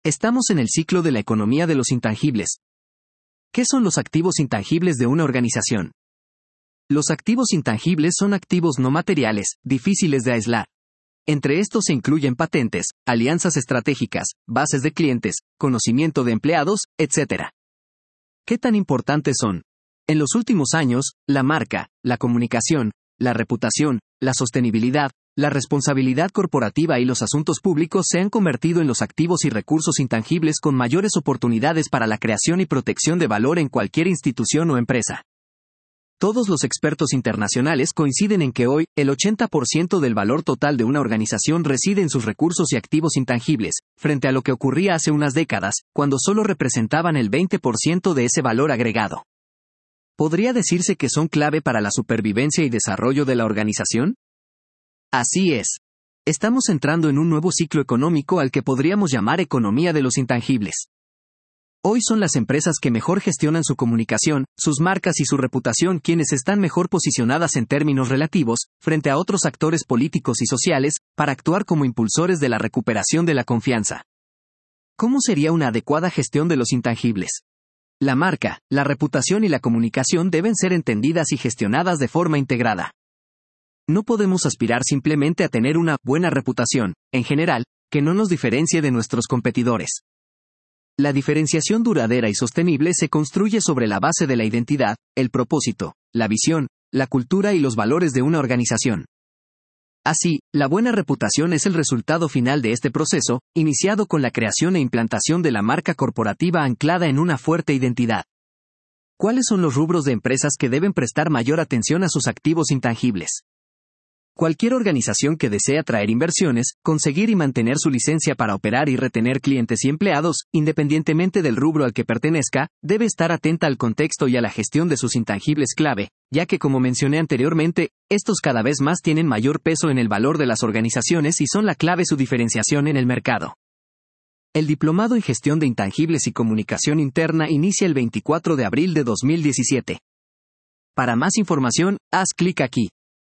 Estamos en el ciclo de la economía de los intangibles. ¿Qué son los activos intangibles de una organización? Los activos intangibles son activos no materiales, difíciles de aislar. Entre estos se incluyen patentes, alianzas estratégicas, bases de clientes, conocimiento de empleados, etc. ¿Qué tan importantes son? En los últimos años, la marca, la comunicación, la reputación, la sostenibilidad, la responsabilidad corporativa y los asuntos públicos se han convertido en los activos y recursos intangibles con mayores oportunidades para la creación y protección de valor en cualquier institución o empresa. Todos los expertos internacionales coinciden en que hoy, el 80% del valor total de una organización reside en sus recursos y activos intangibles, frente a lo que ocurría hace unas décadas, cuando solo representaban el 20% de ese valor agregado. ¿Podría decirse que son clave para la supervivencia y desarrollo de la organización? Así es. Estamos entrando en un nuevo ciclo económico al que podríamos llamar economía de los intangibles. Hoy son las empresas que mejor gestionan su comunicación, sus marcas y su reputación quienes están mejor posicionadas en términos relativos, frente a otros actores políticos y sociales, para actuar como impulsores de la recuperación de la confianza. ¿Cómo sería una adecuada gestión de los intangibles? La marca, la reputación y la comunicación deben ser entendidas y gestionadas de forma integrada. No podemos aspirar simplemente a tener una buena reputación, en general, que no nos diferencie de nuestros competidores. La diferenciación duradera y sostenible se construye sobre la base de la identidad, el propósito, la visión, la cultura y los valores de una organización. Así, la buena reputación es el resultado final de este proceso, iniciado con la creación e implantación de la marca corporativa anclada en una fuerte identidad. ¿Cuáles son los rubros de empresas que deben prestar mayor atención a sus activos intangibles? Cualquier organización que desee atraer inversiones, conseguir y mantener su licencia para operar y retener clientes y empleados, independientemente del rubro al que pertenezca, debe estar atenta al contexto y a la gestión de sus intangibles clave, ya que como mencioné anteriormente, estos cada vez más tienen mayor peso en el valor de las organizaciones y son la clave su diferenciación en el mercado. El Diplomado en Gestión de Intangibles y Comunicación Interna inicia el 24 de abril de 2017. Para más información, haz clic aquí.